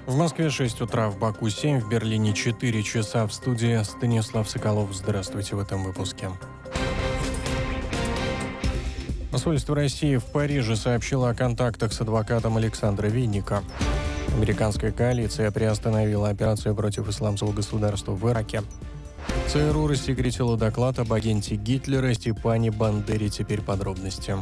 В Москве 6 утра, в Баку 7, в Берлине 4 часа. В студии Станислав Соколов. Здравствуйте в этом выпуске. Посольство России в Париже сообщило о контактах с адвокатом Александра Винника. Американская коалиция приостановила операцию против исламского государства в Ираке. ЦРУ рассекретило доклад об агенте Гитлера Степане Бандере. Теперь подробности.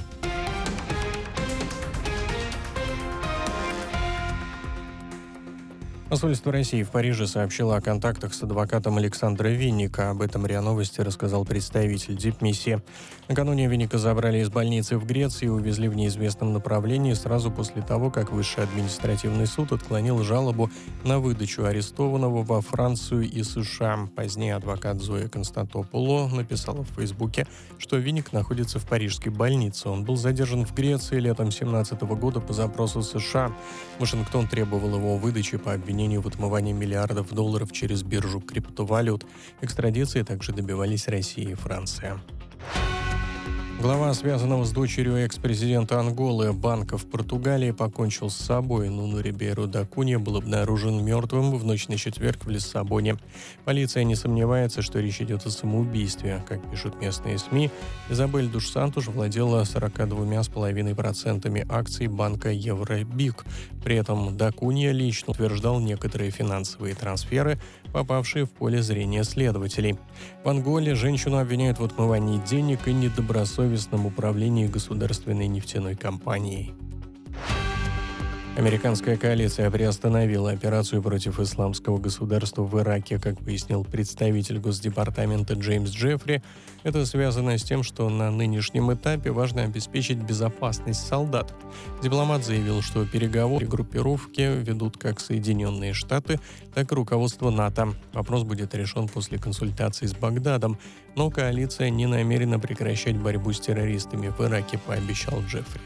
Посольство России в Париже сообщило о контактах с адвокатом Александра Винника. Об этом РИА Новости рассказал представитель дипмиссии. Накануне Винника забрали из больницы в Греции и увезли в неизвестном направлении сразу после того, как Высший административный суд отклонил жалобу на выдачу арестованного во Францию и США. Позднее адвокат Зоя Константопуло написала в Фейсбуке, что Винник находится в парижской больнице. Он был задержан в Греции летом 2017 года по запросу США. Вашингтон требовал его выдачи по обвинению в отмывании миллиардов долларов через биржу криптовалют. Экстрадиции также добивались Россия и Франция. Глава, связанного с дочерью экс-президента Анголы банка в Португалии, покончил с собой. Нуну Рибейру да Кунья был обнаружен мертвым в ночь на четверг в Лиссабоне. Полиция не сомневается, что речь идет о самоубийстве. Как пишут местные СМИ, Изабель душ Сантуш владела 42,5% акций банка Евробик. При этом да Кунья лично утверждал некоторые финансовые трансферы, попавшие в поле зрения следователей. В Анголе женщину обвиняют в отмывании денег и недобросовестном управлении государственной нефтяной компанией. Американская коалиция приостановила операцию против исламского государства в Ираке, как пояснил представитель Госдепартамента Джеймс Джеффри. Это связано с тем, что на нынешнем этапе важно обеспечить безопасность солдат. Дипломат заявил, что переговоры группировки ведут как Соединенные Штаты, так и руководство НАТО. Вопрос будет решен после консультаций с Багдадом, но коалиция не намерена прекращать борьбу с террористами в Ираке, пообещал Джеффри.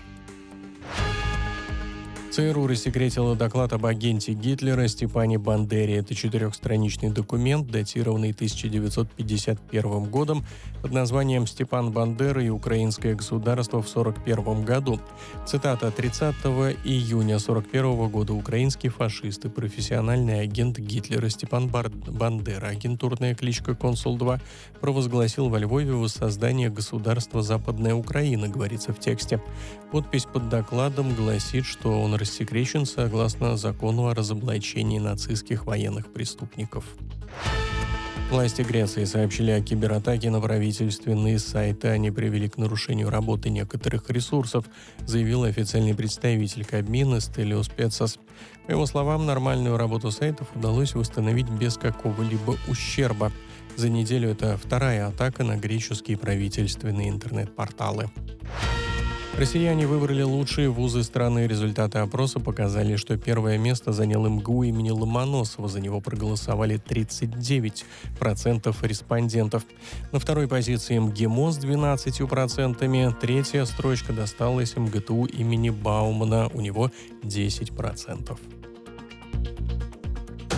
ЦРУ рассекретило доклад об агенте Гитлера Степане Бандере. Это 4-страничный документ, датированный 1951 годом, под названием «Степан Бандера и украинское государство в 1941 году». Цитата: «30 июня 1941 года украинский фашист и профессиональный агент Гитлера Степан Бандера, агентурная кличка «Консул-2», провозгласил во Львове воссоздание государства Западная Украина», говорится в тексте. Подпись под докладом гласит, что он рассекречен согласно закону о разоблачении нацистских военных преступников. Власти Греции сообщили о кибератаке на правительственные сайты. Они привели к нарушению работы некоторых ресурсов, заявил официальный представитель Кабмина Стелиос Пецас. По его словам, нормальную работу сайтов удалось восстановить без какого-либо ущерба. За неделю это вторая атака на греческие правительственные интернет-порталы. Россияне выбрали лучшие вузы страны. Результаты опроса показали, что первое место занял МГУ имени Ломоносова. За него проголосовали 39% респондентов. На второй позиции МГИМО с 12%. Третья строчка досталась МГТУ имени Баумана. У него 10%.